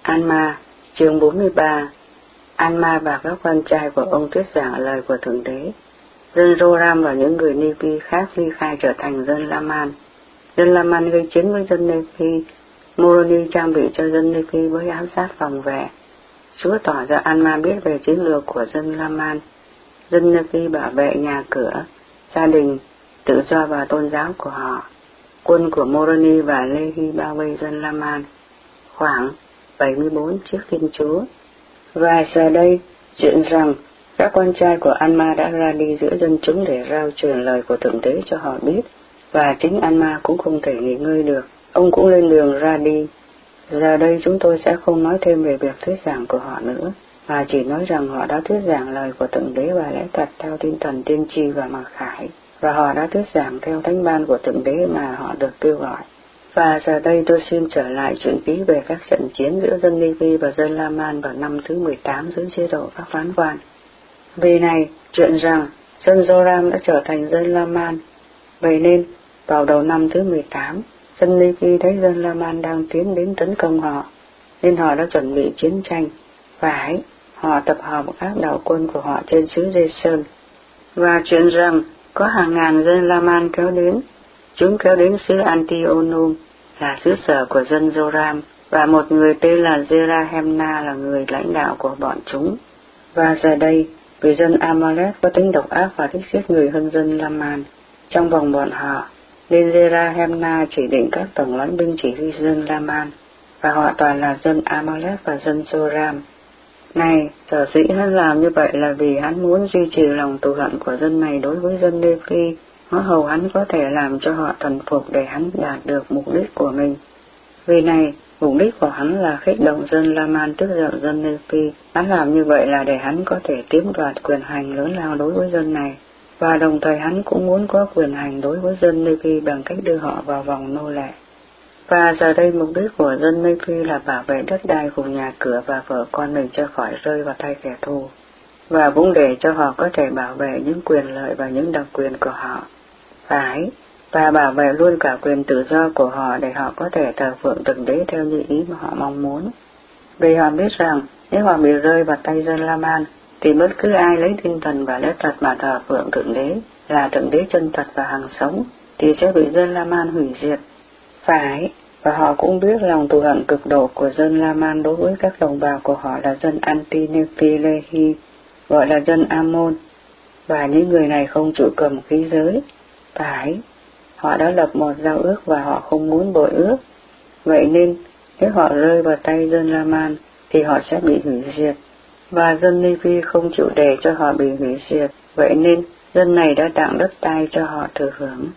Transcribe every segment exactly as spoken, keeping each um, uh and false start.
An-ma, chương bốn mươi ba. An-ma và các con trai của ông thuyết giảng lời của Thượng Đế. Dân Joram và những người Nephi khác ly khai trở thành dân La-man. Dân La-man gây chiến với dân Nephi. Moroni trang bị cho dân Nephi với ám sát phòng vệ. Chúa tỏ ra An-ma biết về chiến lược của dân La-man. Dân Nephi bảo vệ nhà cửa, gia đình, tự do và tôn giáo của họ. Quân của Moroni và Lehi bao vây dân La-man. Khoảng bảy mươi bốn chiếc Thiên Chúa. Và giờ đây, chuyện rằng các con trai của An-ma đã ra đi giữa dân chúng để rao truyền lời của Thượng Đế cho họ biết, và chính An-ma cũng không thể nghỉ ngơi được, ông cũng lên đường ra đi. Giờ đây chúng tôi sẽ không nói thêm về việc thuyết giảng của họ nữa, mà chỉ nói rằng họ đã thuyết giảng lời của Thượng Đế và lẽ thật theo tinh thần tiên tri và mặc khải, và họ đã thuyết giảng theo thánh ban của Thượng Đế mà họ được kêu gọi. Và giờ đây tôi xin trở lại chuyện ký về các trận chiến giữa dân Nephi và dân La-man vào năm thứ mười tám dưới chế độ các phán quan. Vì này, chuyện rằng dân Joram đã trở thành dân La-man. Vậy nên, vào đầu năm thứ mười tám, dân Nephi thấy dân La-man đang tiến đến tấn công họ, nên họ đã chuẩn bị chiến tranh. Phải, họ tập hợp các đạo quân của họ trên xứ Giê-sơn. Và chuyện rằng có hàng ngàn dân La-man kéo đến. Chúng kéo đến xứ Antionum, là xứ sở của dân Joram, và một người tên là Zerahemna là người lãnh đạo của bọn chúng. Và giờ đây, vì dân Amalek có tính độc ác và thích giết người hơn dân La-man trong vòng bọn họ, nên Zerahemna chỉ định các tổng lãnh binh chỉ huy dân La-man, và họ toàn là dân Amalek và dân Joram. Này, sở dĩ hắn làm như vậy là vì hắn muốn duy trì lòng thù hận của dân này đối với dân Nephi, ngõ hầu hắn có thể làm cho họ thần phục để hắn đạt được mục đích của mình. Vì này, mục đích của hắn là khích động dân La-man tức giận dân Nephi. Hắn làm như vậy là để hắn có thể chiếm đoạt quyền hành lớn lao đối với dân này, và đồng thời hắn cũng muốn có quyền hành đối với dân Nephi bằng cách đưa họ vào vòng nô lệ. Và giờ đây mục đích của dân Nephi là bảo vệ đất đai của nhà cửa và vợ con mình cho khỏi rơi vào tay kẻ thù, và cũng để cho họ có thể bảo vệ những quyền lợi và những đặc quyền của họ. Phải, và bảo vệ luôn cả quyền tự do của họ để họ có thể thờ phượng Thượng Đế theo như ý mà họ mong muốn. Vì họ biết rằng nếu họ bị rơi vào tay dân La-man, thì bất cứ ai lấy tinh thần và lẽ thật mà thờ phượng Thượng Đế là Thượng Đế chân thật và hằng sống, thì sẽ bị dân La-man hủy diệt. Phải, và họ cũng biết lòng thù hận cực độ của dân La-man đối với các đồng bào của họ là dân Anti-Nephi-Lehi, gọi là dân Ammon, và những người này không chịu cầm khí giới. Phải, họ đã lập một giao ước và họ không muốn bội ước. Vậy nên, nếu họ rơi vào tay dân La-man, thì họ sẽ bị hủy diệt. Và dân Nephi không chịu để cho họ bị hủy diệt. Vậy nên, dân này đã tặng đất đai cho họ thừa hưởng.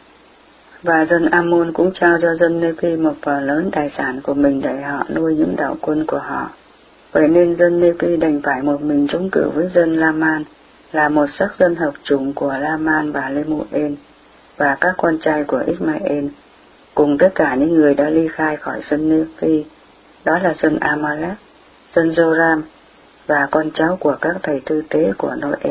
Và dân Ammon cũng trao cho dân Nephi một phần lớn tài sản của mình để họ nuôi những đạo quân của họ. Vậy nên dân Nephi đành phải một mình chống cự với dân La-man, là một sắc dân hợp chủng của La-man và Lemuel, và các con trai của Ismael, cùng tất cả những người đã ly khai khỏi dân Nephi, đó là dân Amalek, dân Joram, và con cháu của các thầy tư tế của Noe.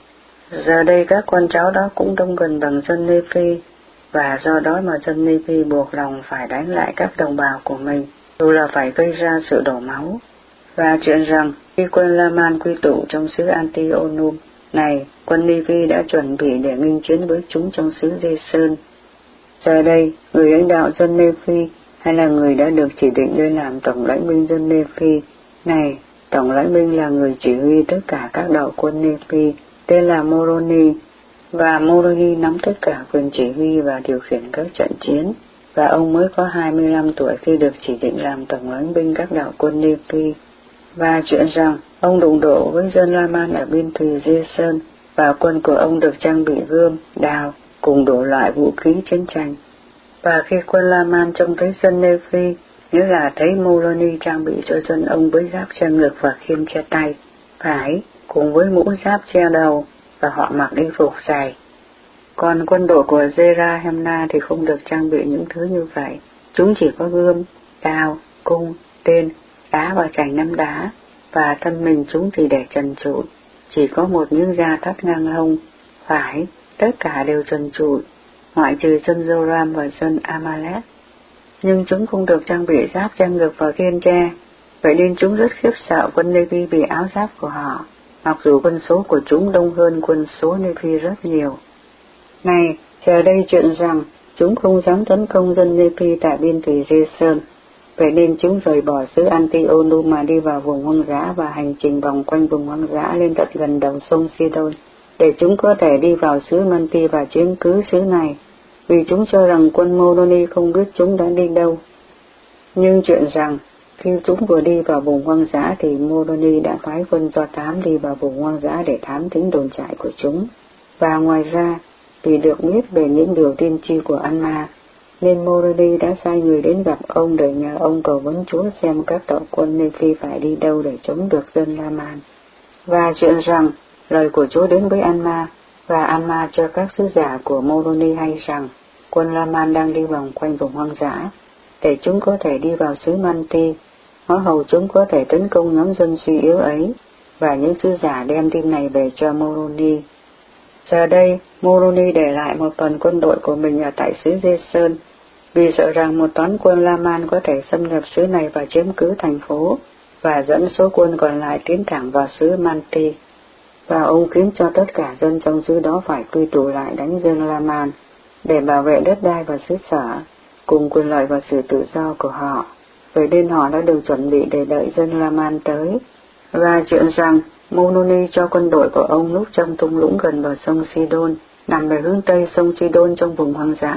Giờ đây các con cháu đó cũng đông gần bằng dân Nephi, và do đó mà dân Nephi buộc lòng phải đánh lại các đồng bào của mình, dù là phải gây ra sự đổ máu. Và chuyện rằng khi quân La-man quy tụ trong xứ Antionum này, quân Nephi đã chuẩn bị để nghênh chiến với chúng trong xứ Giê-sơn. Giờ đây, người lãnh đạo dân Nephi, hay là người đã được chỉ định lên làm tổng lãnh binh dân Nephi này, tổng lãnh binh là người chỉ huy tất cả các đạo quân Nephi, tên là Moroni, và Moroni nắm tất cả quyền chỉ huy và điều khiển các trận chiến, và ông mới có hai mươi lăm tuổi khi được chỉ định làm tổng lãnh binh các đạo quân Nephi. Và chuyện rằng ông đụng độ với dân La-man ở biên thùy Giê-sơn, và quân của ông được trang bị gươm, đao, cùng đủ loại vũ khí chiến tranh. Và khi quân La-man trông thấy dân Nephi, nghĩa là thấy Moroni trang bị cho dân ông với giáp che ngực và khiên che tay, phải, cùng với mũ giáp che đầu, và họ mặc y phục dày. Còn quân đội của Zerahemna thì không được trang bị những thứ như vậy. Chúng chỉ có gươm, đao, cung, tên, đá và chành nắm đá, và thân mình chúng thì để trần trụi, chỉ có một miếng da thắt ngang hông. Phải, tất cả đều trần trụi, ngoại trừ dân Joram và dân Amalek. Nhưng chúng không được trang bị giáp che ngực và khiên che. Vậy nên chúng rất khiếp sợ quân Nê-vi vì áo giáp của họ, mặc dù quân số của chúng đông hơn quân số Nê-vi rất nhiều. Này, giờ đây chuyện rằng chúng không dám tấn công dân Nê-vi tại biên thủy Giê-sơn. Vậy nên chúng rời bỏ xứ Antionu mà đi vào vùng hoang dã và hành trình vòng quanh vùng hoang dã lên tận gần đầu sông Sidon, để chúng có thể đi vào xứ Manti và chiếm cứ xứ này, vì chúng cho rằng quân Moroni không biết chúng đã đi đâu. Nhưng chuyện rằng, khi chúng vừa đi vào vùng hoang dã thì Moroni đã phái quân Do Thám đi vào vùng hoang dã để thám thính đồn trại của chúng. Và ngoài ra, vì được biết về những điều tiên tri của Anma, nên Moroni đã sai người đến gặp ông để nhờ ông cầu vấn Chúa xem các đội quân Nê-phi phải đi đâu để chống được dân La-man. Và chuyện rằng, lời của Chúa đến với Anma, và Anma cho các sứ giả của Moroni hay rằng quân La-man đang đi vòng quanh vùng hoang dã, để chúng có thể đi vào xứ Manti, ngõ hầu chúng có thể tấn công nhóm dân suy yếu ấy, và những sứ giả đem tin này về cho Moroni. Giờ đây, Moroni để lại một phần quân đội của mình ở tại xứ Giê-sơn, vì sợ rằng một toán quân La-man có thể xâm nhập xứ này và chiếm cứ thành phố, và dẫn số quân còn lại tiến thẳng vào xứ Manti. Và ông khiến cho tất cả dân trong xứ đó phải quy tụ lại đánh dân La-man, để bảo vệ đất đai và xứ sở, cùng quyền lợi và sự tự do của họ. Vậy nên họ đã được chuẩn bị để đợi dân La-man tới. Và chuyện rằng, Moroni cho quân đội của ông núp trong thung lũng gần bờ sông Sidon, nằm về hướng tây sông Sidon trong vùng hoang dã.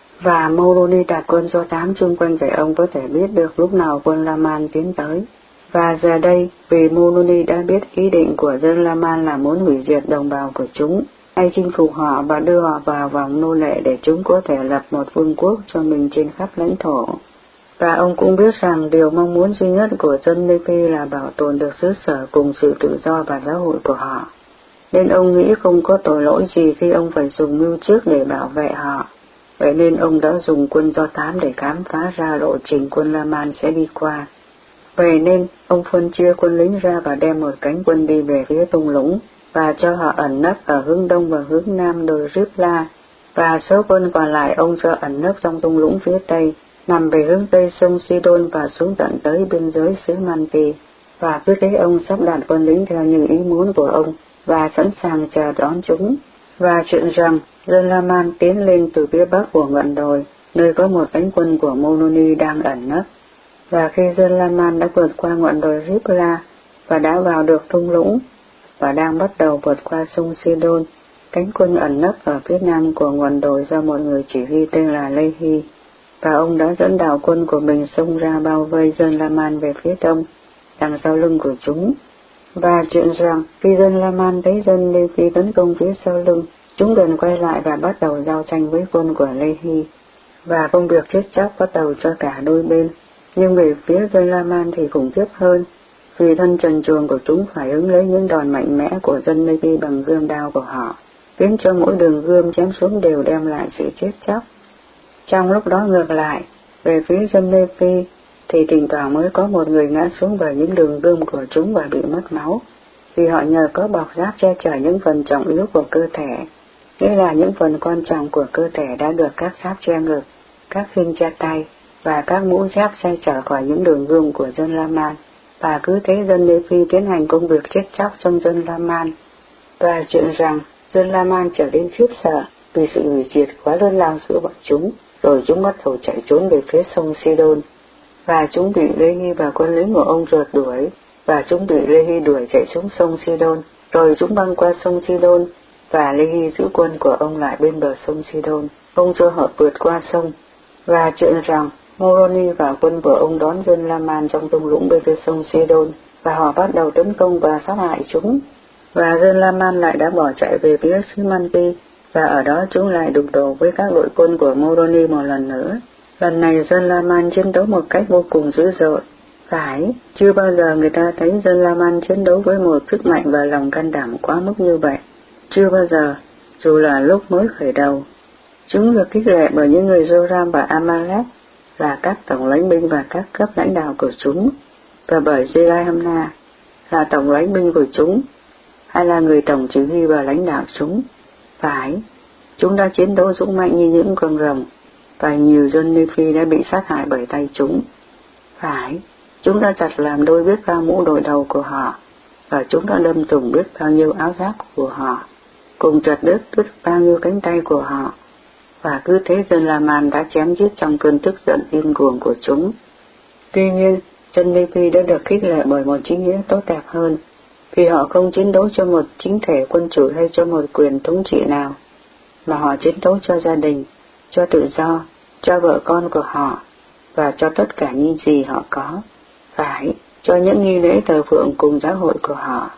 Và Moroni đặt quân Do Thám chung quanh để ông có thể biết được lúc nào quân La-man tiến tới. Và giờ đây, vì Moroni đã biết ý định của dân La-man là muốn hủy diệt đồng bào của chúng, hay chinh phục họ và đưa họ vào vòng nô lệ để chúng có thể lập một vương quốc cho mình trên khắp lãnh thổ. Và ông cũng biết rằng điều mong muốn duy nhất của dân Nê-phi là bảo tồn được xứ sở cùng sự tự do và giáo hội của họ. Nên ông nghĩ không có tội lỗi gì khi ông phải dùng mưu trước để bảo vệ họ. Vậy nên ông đã dùng quân Do Thám để khám phá ra lộ trình quân La-man sẽ đi qua. Vậy nên, ông phân chia quân lính ra và đem một cánh quân đi về phía thung lũng, và cho họ ẩn nấp ở hướng đông và hướng nam đồi Ribla, và số quân còn lại ông cho ẩn nấp trong thung lũng phía tây, nằm về hướng tây sông Sidon và xuống tận tới biên giới xứ Manti. Và cứ thế ông sắp đặt quân lính theo những ý muốn của ông, và sẵn sàng chờ đón chúng. Và chuyện rằng, dân La-man tiến lên từ phía bắc của ngọn đồi, nơi có một cánh quân của Moroni đang ẩn nấp. Và khi dân La-man đã vượt qua ngọn đồi Ribla và đã vào được thung lũng, và đang bắt đầu vượt qua sông Sidon, cánh quân ẩn nấp ở phía nam của ngọn đồi do một người chỉ huy tên là Lehi, và ông đã dẫn đạo quân của mình xông ra bao vây dân La-man về phía đông, đằng sau lưng của chúng. Và chuyện rằng, khi dân La-man thấy dân Lê-phi tấn công phía sau lưng, chúng liền quay lại và bắt đầu giao tranh với quân của Lehi, và công việc chết chóc bắt đầu cho cả đôi bên. Nhưng về phía dân La-man thì khủng khiếp hơn, vì thân trần truồng của chúng phải ứng lấy những đòn mạnh mẽ của dân Lê-phi bằng gươm đao của họ, khiến cho mỗi đường gươm chém xuống đều đem lại sự chết chóc. Trong lúc đó ngược lại, về phía dân Lê-phi, thì thỉnh thoảng mới có một người ngã xuống bởi những đường gươm của chúng và bị mất máu, vì họ nhờ có bọc giáp che chở những phần trọng yếu của cơ thể, nghĩa là những phần quan trọng của cơ thể đã được các giáp che ngực, các khinh che tay, và các mũ giáp che chở khỏi những đường gươm của dân La-man. Và cứ thế dân Lê-phi tiến hành công việc chết chóc trong dân La-man. Và chuyện rằng, dân La-man trở nên khiếp sợ vì sự hủy diệt quá lớn lao giữa bọn chúng, rồi chúng bắt đầu chạy trốn về phía sông Sidon. Và chúng bị Lehi và quân lính của ông rượt đuổi, và chúng bị Lehi đuổi chạy xuống sông Sidon, rồi chúng băng qua sông Sidon, và Lehi giữ quân của ông lại bên bờ sông Sidon, ông cho họ vượt qua sông. Và chuyện rằng, Moroni và quân của ông đón dân La-man trong thung lũng bên phía sông Sidon, và họ bắt đầu tấn công và sát hại chúng. Và dân La-man lại đã bỏ chạy về phía xứ Manti, và ở đó chúng lại đụng độ với các đội quân của Moroni một lần nữa. Lần này dân La-man chiến đấu một cách vô cùng dữ dội. Phải, chưa bao giờ người ta thấy dân La-man chiến đấu với một sức mạnh và lòng can đảm quá mức như vậy. Chưa bao giờ, dù là lúc mới khởi đầu. Chúng được khích lệ bởi những người Joram và Amalek, là các tổng lãnh binh và các cấp lãnh đạo của chúng, và bởi Jerihamna, là tổng lãnh binh của chúng, hay là người tổng chỉ huy và lãnh đạo chúng. Phải, chúng đã chiến đấu dũng mạnh như những con rồng, và nhiều dân Nephi đã bị sát hại bởi tay chúng. Phải, Chúng đã chặt làm đôi biết bao mũ đội đầu của họ, và chúng đã đâm thủng biết bao nhiêu áo giáp của họ, cùng chặt đứt đứt bao nhiêu cánh tay của họ, và cứ thế dân La-man đã chém giết trong cơn tức giận điên cuồng của chúng. Tuy nhiên, dân Lê-vi đã được khích lệ bởi một chính nghĩa tốt đẹp hơn, vì họ không chiến đấu cho một chính thể quân chủ hay cho một quyền thống trị nào, mà họ chiến đấu cho gia đình, cho tự do, cho vợ con của họ, và cho tất cả những gì họ có, phải, cho những nghi lễ thờ phượng cùng giáo hội của họ.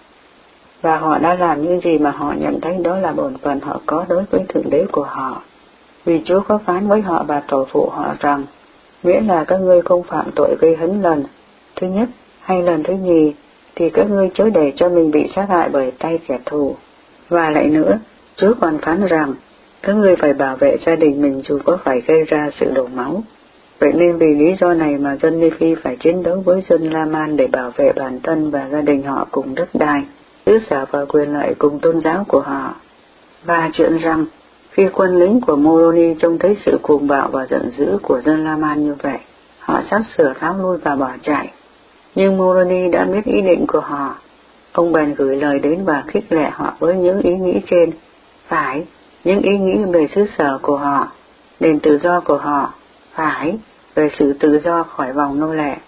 Và họ đã làm những gì mà họ nhận thấy đó là bổn phận họ có đối với Thượng Đế của họ. Vì Chúa có phán với họ và tổ phụ họ rằng, miễn là các ngươi không phạm tội gây hấn lần thứ nhất hay lần thứ nhì, thì các ngươi chớ để cho mình bị sát hại bởi tay kẻ thù. Và lại nữa, Chúa còn phán rằng, các ngươi phải bảo vệ gia đình mình dù có phải gây ra sự đổ máu. Vậy nên vì lý do này mà dân Nê-phi phải chiến đấu với dân La-man để bảo vệ bản thân và gia đình họ cùng đất đai, tứ sở và quyền lợi cùng tôn giáo của họ. Và chuyện rằng, khi quân lính của Moroni trông thấy sự cuồng bạo và giận dữ của dân La-man như vậy, họ sắp sửa tháo lui và bỏ chạy. Nhưng Moroni đã biết ý định của họ. Ông bèn gửi lời đến và khích lệ họ với những ý nghĩ trên, phải, những ý nghĩ về xứ sở của họ, nền tự do của họ, phải, về sự tự do khỏi vòng nô lệ.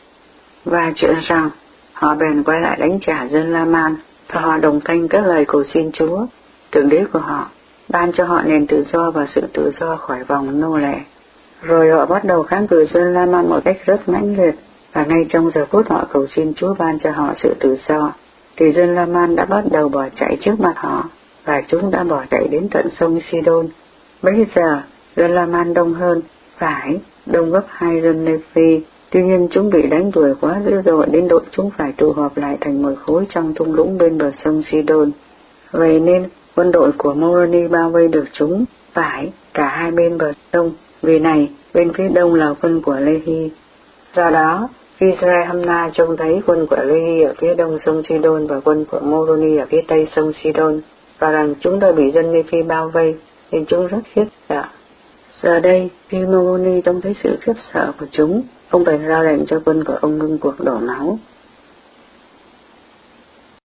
Và chuyện rằng, họ bèn quay lại đánh trả dân La-man, và họ đồng thanh các lời cầu xin Chúa, Thượng Đế của họ, ban cho họ nền tự do và sự tự do khỏi vòng nô lệ. Rồi họ bắt đầu kháng cự dân La-man một cách rất mãnh liệt, và ngay trong giờ phút họ cầu xin Chúa ban cho họ sự tự do, thì dân La-man đã bắt đầu bỏ chạy trước mặt họ, và chúng đã bỏ chạy đến tận sông Sidon. Bây giờ, dân La-man đông hơn, phải, đông gấp hai dân Nê-phi, tuy nhiên chúng bị đánh đuổi quá dữ dội đến độ chúng phải tụ họp lại thành một khối trong thung lũng bên bờ sông Sidon. Vậy nên, quân đội của Moroni bao vây được chúng, phải, cả hai bên bờ sông, vì này, bên phía đông là quân của Lê-hi. Do đó, khi Sre-hamna trông thấy quân của Lê-hi ở phía đông sông Sidon và quân của Moroni ở phía tây sông Sidon, và rằng chúng đã bị dân Nê-phi bao vây, nên chúng rất khiếp sợ. Giờ đây, khi Moroni trông thấy sự khiếp sợ của chúng, ông bèn ra lệnh cho quân của ông ngưng cuộc đổ máu.